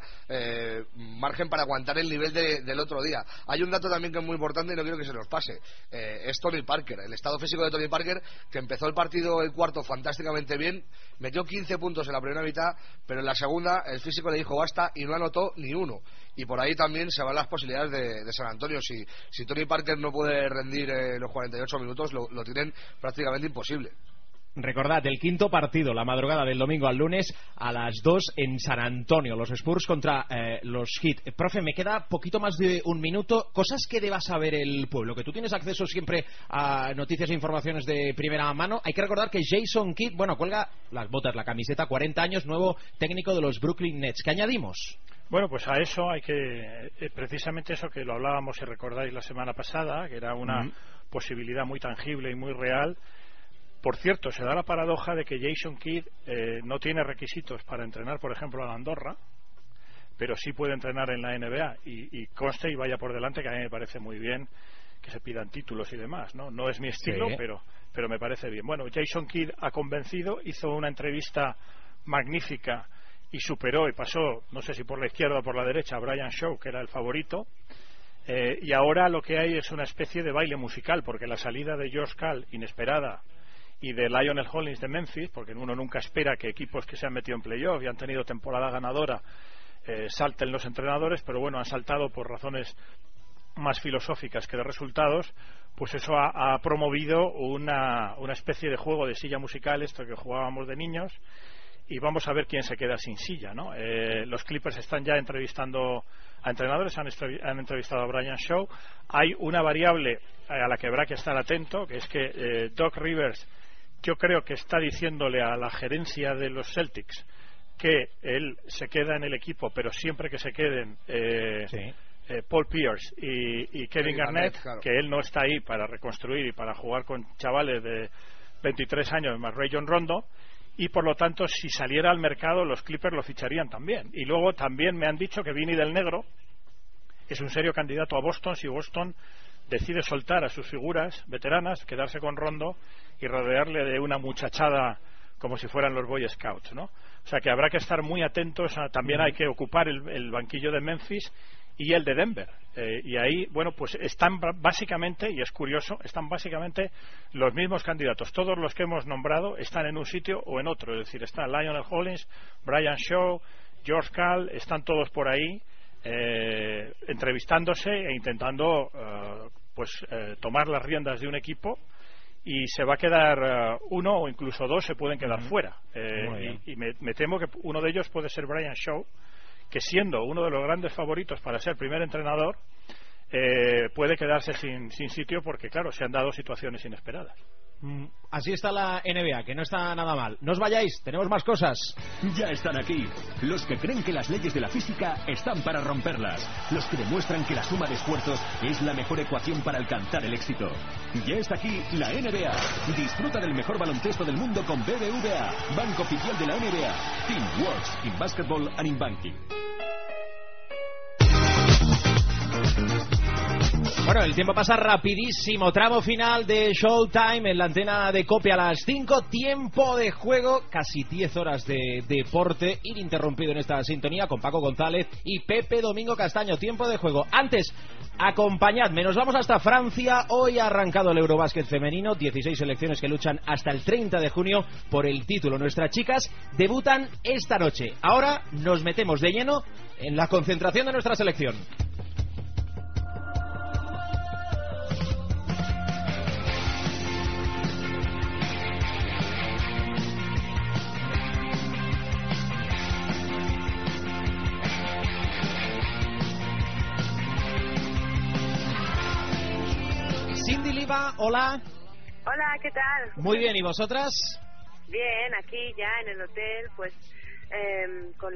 margen para aguantar el nivel del otro día. Hay un dato también que es muy importante y no quiero que se nos pase, es Tony Parker, el estado físico de Tony Parker, que empezó el partido, el cuarto, fantásticamente bien, metió 15 puntos en la primera mitad, pero en la segunda el físico le dijo basta y no anotó ni uno, y por ahí también se van las posibilidades de San Antonio. Si Tony Parker no puede rendir los 48 minutos, lo tienen prácticamente imposible. Recordad, el quinto partido, la madrugada del domingo al lunes a las 2 en San Antonio, los Spurs contra los Heat. Profe, me queda poquito más de un minuto. Cosas que deba saber el pueblo, que tú tienes acceso siempre a noticias e informaciones de primera mano. Hay que recordar que Jason Kidd, cuelga las botas, la camiseta, 40 años, nuevo técnico de los Brooklyn Nets. ¿Qué añadimos? Bueno, pues a eso hay que, precisamente eso que lo hablábamos, si recordáis, la semana pasada, que era una posibilidad muy tangible y muy real. Por cierto, se da la paradoja de que Jason Kidd no tiene requisitos para entrenar, por ejemplo, a Andorra, pero sí puede entrenar en la NBA, y conste y vaya por delante que a mí me parece muy bien que se pidan títulos y demás, no es mi estilo, sí, pero me parece bien. Bueno, Jason Kidd ha convencido, hizo una entrevista magnífica y superó y pasó, no sé si por la izquierda o por la derecha, a Brian Shaw, que era el favorito. Y ahora lo que hay es una especie de baile musical, porque la salida de George Karl, inesperada, y de Lionel Hollins de Memphis, porque uno nunca espera que equipos que se han metido en playoff y han tenido temporada ganadora salten los entrenadores, pero bueno, han saltado por razones más filosóficas que de resultados. Pues eso ha promovido una especie de juego de silla musical, esto que jugábamos de niños, y vamos a ver quién se queda sin silla, ¿no? Los Clippers están ya entrevistando a entrenadores, han entrevistado a Brian Shaw. Hay una variable a la que habrá que estar atento, que es que Doc Rivers, yo creo que está diciéndole a la gerencia de los Celtics que él se queda en el equipo, pero siempre que se queden Paul Pierce y Kevin Garnett, claro, que él no está ahí para reconstruir y para jugar con chavales de 23 años más Rajon Rondo, y por lo tanto si saliera al mercado los Clippers lo ficharían también. Y luego también me han dicho que Vinny del Negro es un serio candidato a Boston si Boston decide soltar a sus figuras veteranas, quedarse con Rondo y rodearle de una muchachada como si fueran los Boy Scouts, ¿no? O sea que habrá que estar muy atentos también hay que ocupar el banquillo de Memphis y el de Denver, y ahí, bueno, pues están básicamente, y es curioso, están básicamente los mismos candidatos. Todos los que hemos nombrado están en un sitio o en otro, es decir, está Lionel Hollins, Brian Shaw, George Karl, están todos por ahí entrevistándose e intentando tomar las riendas de un equipo, y se va a quedar uno o incluso dos se pueden quedar fuera, y me temo que uno de ellos puede ser Brian Shaw, que siendo uno de los grandes favoritos para ser primer entrenador puede quedarse sin sitio, porque claro, se han dado situaciones inesperadas. Así está la NBA, que no está nada mal. No os vayáis, tenemos más cosas. Ya están aquí los que creen que las leyes de la física están para romperlas, los que demuestran que la suma de esfuerzos es la mejor ecuación para alcanzar el éxito. Ya está aquí la NBA. Disfruta del mejor baloncesto del mundo con BBVA, banco oficial de la NBA. Teamworks in Basketball and in Banking. Bueno, el tiempo pasa rapidísimo. Tramo final de Showtime en la antena de COPE a las 5. Tiempo de juego, casi 10 horas de deporte ininterrumpido en esta sintonía con Paco González y Pepe Domingo Castaño. Tiempo de juego. Antes, acompañadme. Nos vamos hasta Francia. Hoy ha arrancado el Eurobásquet femenino. 16 selecciones que luchan hasta el 30 de junio por el título. Nuestras chicas debutan esta noche. Ahora nos metemos de lleno en la concentración de nuestra selección. Cindy Liva, hola. Hola, ¿qué tal? Muy bien, ¿y vosotras? Bien, aquí ya en el hotel, pues con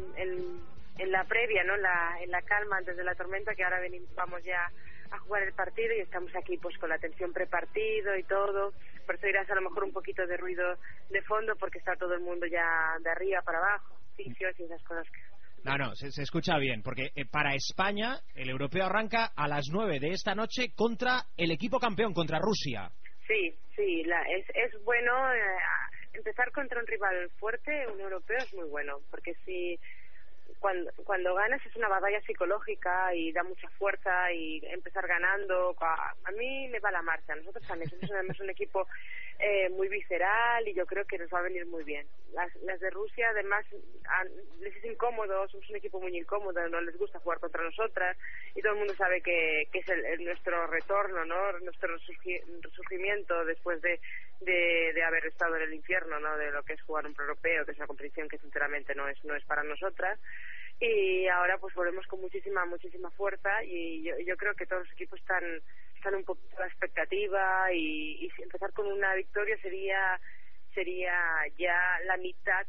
en la previa, ¿no? En la calma antes de la tormenta, que ahora vamos ya a jugar el partido y estamos aquí pues con la tensión prepartido y todo. Por eso irás a lo mejor un poquito de ruido de fondo porque está todo el mundo ya de arriba para abajo, oficios y esas cosas que... No, se escucha bien, porque para España el europeo arranca a las 9 de esta noche contra el equipo campeón, contra Rusia. Sí, es bueno empezar contra un rival fuerte, un europeo es muy bueno, porque si cuando ganas es una batalla psicológica y da mucha fuerza y empezar ganando, a mí me va la marcha, nosotros también somos un equipo muy visceral y yo creo que nos va a venir muy bien. Las de Rusia además les es incómodo, somos un equipo muy incómodo, no les gusta jugar contra nosotras y todo el mundo sabe que es nuestro retorno, ¿no? Nuestro resurgimiento después de haber estado en el infierno, ¿no? De lo que es jugar un pre-europeo, que es una competición que sinceramente no es para nosotras. Y ahora pues volvemos con muchísima fuerza y yo creo que todos los equipos están un poco a la expectativa y empezar con una victoria sería ya la mitad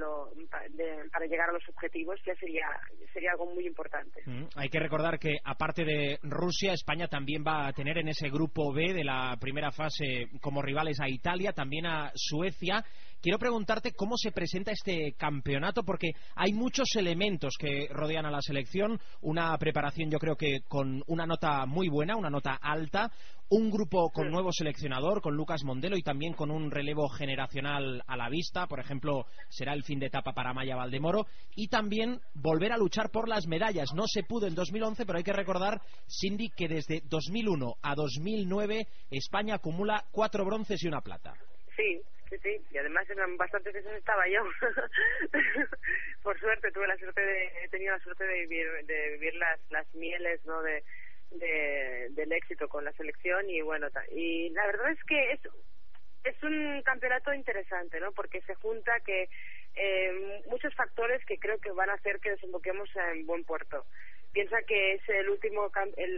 para llegar a los objetivos, ya sería algo muy importante. Hay que recordar que aparte de Rusia, España también va a tener en ese grupo B de la primera fase como rivales a Italia, también a Suecia. Quiero preguntarte cómo se presenta este campeonato, porque hay muchos elementos que rodean a la selección, una preparación yo creo que con una nota muy buena, una nota alta, un grupo con nuevo seleccionador, con Lucas Mondelo y también con un relevo generacional a la vista, por ejemplo, será el fin de etapa para Maya Valdemoro, y también volver a luchar por las medallas. No se pudo en 2011, pero hay que recordar, Cindy, que desde 2001 a 2009 España acumula 4 bronces y 1 plata. Sí, y además en bastantes veces estaba yo. Por suerte he tenido la suerte de vivir las mieles, ¿no? del éxito con la selección y bueno, y la verdad es que es un campeonato interesante, ¿no? Porque se junta que muchos factores que creo que van a hacer que desemboquemos en buen puerto. Piensa que es el último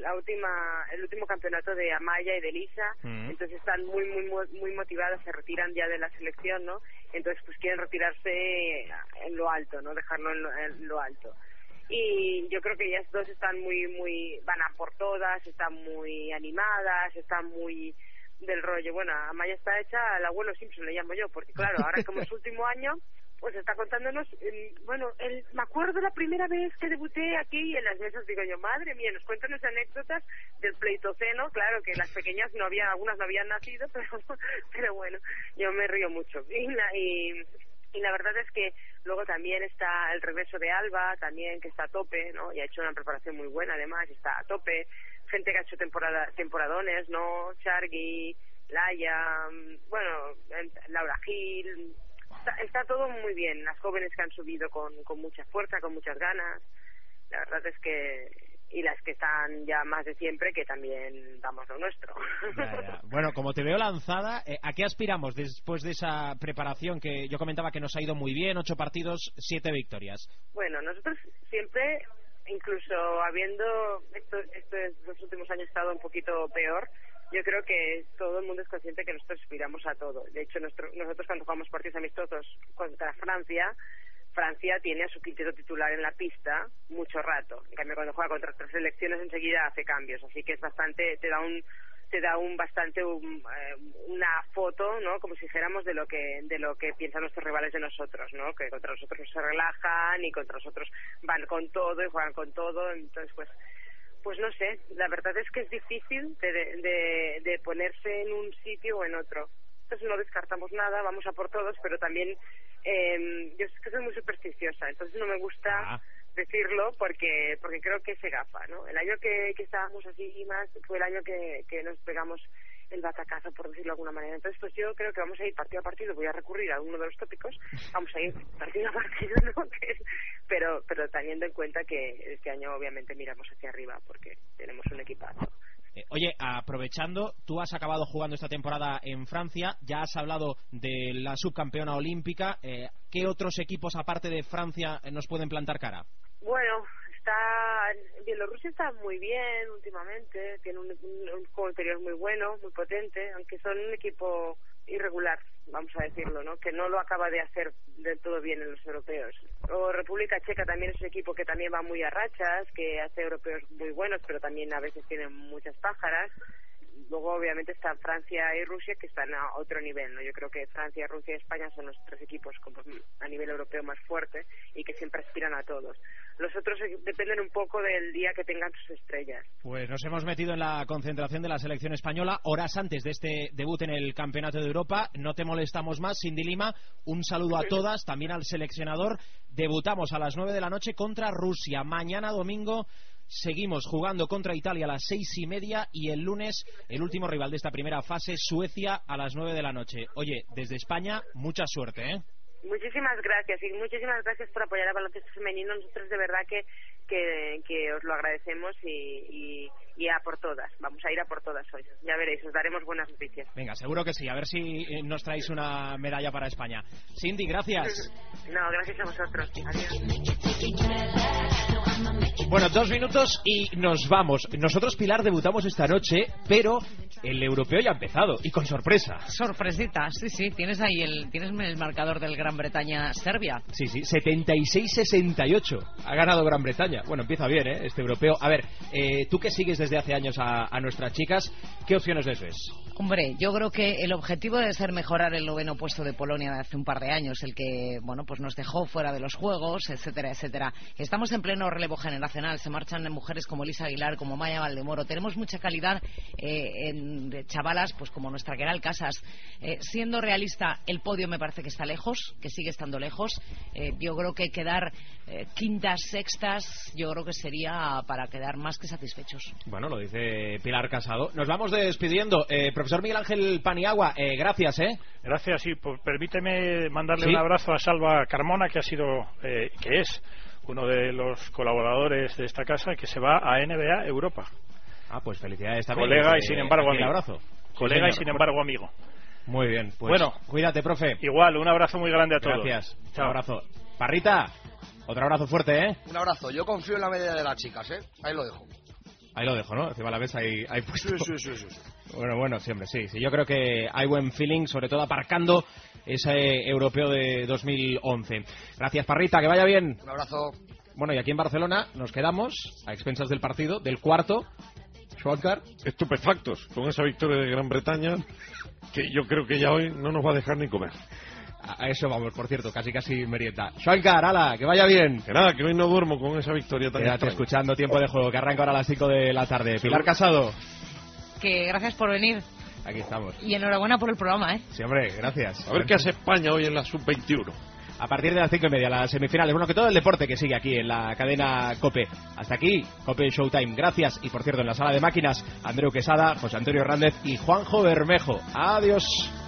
campeonato de Amaya y de Elisa, entonces están muy motivadas, se retiran ya de la selección, ¿no? Entonces pues quieren retirarse en lo alto, ¿no? Dejarlo en lo alto. Y yo creo que ellas dos están van a por todas, están muy animadas, están muy del rollo. Bueno, Amaya está hecha al abuelo Simpson, le llamo yo, porque claro, ahora como es su último año, pues está contándonos, me acuerdo la primera vez que debuté aquí en las mesas, digo yo, madre mía, nos cuentan esas anécdotas del Pleistoceno, claro que las pequeñas algunas no habían nacido, pero bueno, yo me río mucho. Y la verdad es que luego también está el regreso de Alba, también que está a tope, ¿no? Y ha hecho una preparación muy buena, además, está a tope. Gente que ha hecho temporadones, ¿no? Chargui, Laia, Laura Gil. Está todo muy bien. Las jóvenes que han subido con mucha fuerza, con muchas ganas. La verdad es que... Y las que están ya más de siempre, que también damos lo nuestro. Ya. Bueno, como te veo lanzada, ¿a qué aspiramos después de esa preparación que yo comentaba que nos ha ido muy bien? 8 partidos, 7 victorias. Bueno, nosotros siempre, incluso habiendo los últimos años estado un poquito peor, yo creo que todo el mundo es consciente que nosotros aspiramos a todo. De hecho, nosotros cuando jugamos partidos amistosos contra Francia tiene a su quinteto titular en la pista mucho rato. En cambio, cuando juega contra otras selecciones enseguida hace cambios, así que es bastante, te da una foto, ¿no? Como si dijéramos de lo que piensan nuestros rivales de nosotros, ¿no? Que contra nosotros no se relajan y contra nosotros van con todo y juegan con todo. Entonces, pues no sé, la verdad es que es difícil de ponerse en un sitio o en otro. Entonces no descartamos nada, vamos a por todos, pero también yo es que soy muy supersticiosa, entonces no me gusta decirlo porque creo que se gafa, ¿no? El año que estábamos así más fue el año que nos pegamos el batacazo, por decirlo de alguna manera. Entonces, pues yo creo que vamos a ir partido a partido. Voy a recurrir a uno de los tópicos. Vamos a ir partido a partido, ¿no? Pero teniendo en cuenta que este año obviamente miramos hacia arriba porque tenemos un equipazo. Oye, aprovechando, tú has acabado jugando esta temporada en Francia, ya has hablado de la subcampeona olímpica. ¿Qué otros equipos aparte de Francia nos pueden plantar cara? Bueno, Bielorrusia está muy bien últimamente, tiene un juego interior muy bueno, muy potente, aunque son un equipo irregular, vamos a decirlo, ¿no? Que no lo acaba de hacer del todo bien en los europeos. O República Checa también es un equipo que también va muy a rachas, que hace europeos muy buenos, pero también a veces tienen muchas pájaras. Luego, obviamente, están Francia y Rusia, que están a otro nivel, ¿no? Yo creo que Francia, Rusia y España son los tres equipos a nivel europeo más fuertes y que siempre aspiran a todos. Los otros dependen un poco del día que tengan sus estrellas. Pues nos hemos metido en la concentración de la selección española horas antes de este debut en el Campeonato de Europa. No te molestamos más, Cindy Lima. Un saludo a todas, también al seleccionador. Debutamos a las 9 de la noche contra Rusia. Mañana domingo seguimos jugando contra Italia a las 6:30 y el lunes el último rival de esta primera fase, Suecia, a las 9 de la noche. Oye, desde España, mucha suerte, ¿eh? Muchísimas gracias y muchísimas gracias por apoyar al baloncesto femenino. Nosotros de verdad que os lo agradecemos y a por todas. Vamos a ir a por todas hoy. Ya veréis, os daremos buenas noticias. Venga, seguro que sí. A ver si nos traéis una medalla para España. Cindy, gracias. No, gracias a vosotros. Adiós. Bueno, 2 minutos y nos vamos. Nosotros, Pilar, debutamos esta noche, pero el europeo ya ha empezado y con sorpresa. Sorpresita, sí. Tienes ahí el marcador del Gran Bretaña-Serbia. Sí, 76-68. Ha ganado Gran Bretaña. Bueno, empieza bien, este europeo. A ver, tú que sigues desde hace años a nuestras chicas, ¿qué opciones les ves? Hombre, yo creo que el objetivo debe ser mejorar el 9º puesto de Polonia de hace un par de años, el que, bueno, pues nos dejó fuera de los Juegos, etcétera, etcétera. Estamos en pleno relevo generacional, se marchan mujeres como Elisa Aguilar, como Maya Valdemoro, tenemos mucha calidad en chavalas, pues como nuestra Queral Casas. Siendo realista, el podio me parece que está lejos, que sigue estando lejos. Yo creo que quedar quintas, sextas, yo creo que sería para quedar más que satisfechos. Bueno, lo dice Pilar Casado. Nos vamos despidiendo. Profesor Miguel Ángel Paniagua, gracias, Gracias, sí. Pues permíteme mandarle un abrazo a Salva Carmona, que ha sido, que es uno de los colaboradores de esta casa, que se va a NBA Europa. Ah, pues felicidades también. Colega y sin embargo amigo. Abrazo. Colega sí, y sin embargo amigo. Muy bien, pues bueno, cuídate, profe. Igual, un abrazo muy grande a todos. Gracias. Chao. Un abrazo. Parrita, otro abrazo fuerte, Un abrazo. Yo confío en la medida de las chicas, Ahí lo dejo. Ahí lo dejo, ¿no? Encima la ves ahí puesto. Sí. Bueno, siempre, sí. Yo creo que hay buen feeling, sobre todo aparcando ese europeo de 2011. Gracias, Parrita, que vaya bien. Un abrazo. Bueno, y aquí en Barcelona nos quedamos a expensas del partido, del cuarto. Schwankar. Estupefactos con esa victoria de Gran Bretaña, que yo creo que ya hoy no nos va a dejar ni comer. A eso vamos, por cierto, casi merienda. Schwankar, ala, que vaya bien. Que nada, que hoy no duermo con esa victoria tan Quédate escuchando Tiempo de Juego, que arranca ahora a las 5 de la tarde. Pilar Casado. Que gracias por venir. Aquí estamos. Y enhorabuena por el programa, Sí, hombre, gracias. A ver qué hace España hoy en la Sub-21. A partir de las 5:30, las semifinales. Bueno, que todo el deporte que sigue aquí en la cadena COPE. Hasta aquí, COPE Showtime. Gracias. Y por cierto, en la sala de máquinas, Andreu Quesada, José Antonio Hernández y Juanjo Bermejo. Adiós.